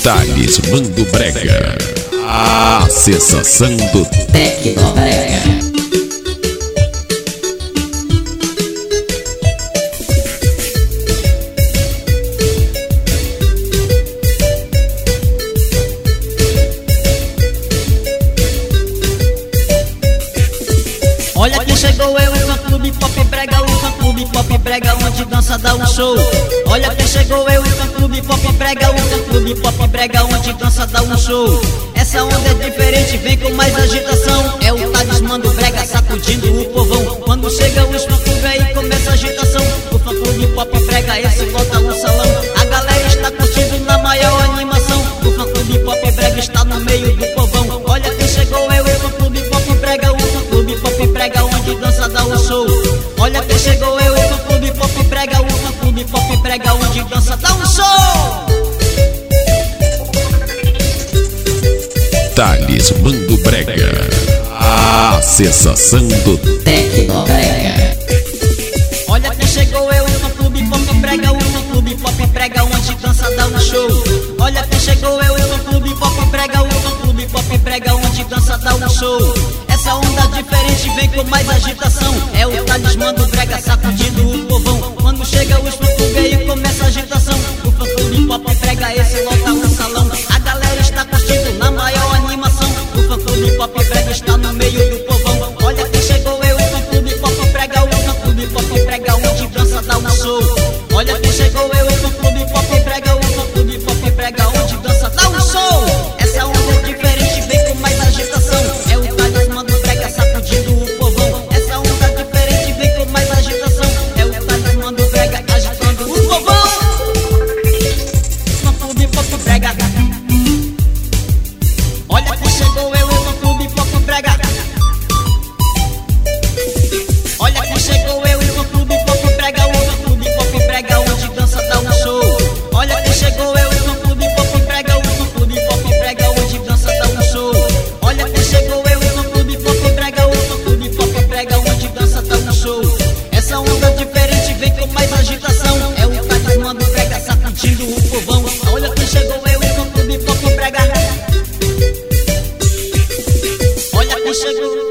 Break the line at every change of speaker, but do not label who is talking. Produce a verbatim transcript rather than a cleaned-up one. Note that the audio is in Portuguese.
Talismã do Brega, a sensação do Tecnobrega.
Olha quem chegou, é o fã clube pop brega, o fã clube pop brega, onde dança dá um show. Olha quem chegou, é o fã clube pop brega, o fã clube pop brega, onde dança dá um show. Essa onda é diferente, vem com mais agitação. É o Talismã do Brega sacudindo o povão. Quando chega os fã clube aí começa a agitação. O fã clube pop brega, esse volta no salão. A galera está curtindo na maior animação. O fã clube pop brega está no meio do povão. Olha quem chegou, é o fã clube pop brega, o fã clube pop brega, onde dança dá um show. Olha quem chegou, é o fã clube pop brega, o fã clube pop brega, onde dança dá um show.
Talismã do Brega, a sensação do Tecnobrega.
Olha quem chegou, é o fã clube pop brega, o fã clube pop brega, onde dança dá um show. Olha quem chegou, é o fã clube pop brega, o fã clube pop brega, onde dança dá um show. Essa onda diferente vem com mais agitação. É o Talismã do Brega sacudindo o povão. Quando chega os fã clube aí começa a agitação. O fã clube pop brega, esse lota o salão. A galera está curtindo na maior animação. O fã clube pop brega está no meio do povão. Olha quem chegou, é o fã clube pop brega, o fã clube pop brega, onde dança dá um show. Olha quem chegou, é o fã clube pop brega, o fã clube pop brega, onde dança dá um show. Essa onda é diferente, vem com mais agitação. É o Talismã do Brega sacudindo o povão. Essa onda diferente vem com mais agitação. É o Talismã do Brega agitando o povão. Fã clube pop brega. Olha quem chegou, é o fã clube pop brega. Olha quem chegou, é o fã clube pop brega, o fã clube pop brega, onde dança dá um show. Olha quem chegou, é o fã clube pop brega, o fã clube pop brega, onde dança dá um show. Olha quem chegou, é o fã clube pop brega, o fã clube pop brega, onde dança dá um show. Essa onda diferente vem com mais agitação. É o Talismã do Brega sacudindo o povão. Olha quem chegou, é o fã clube pop brega. Olha quem chegou.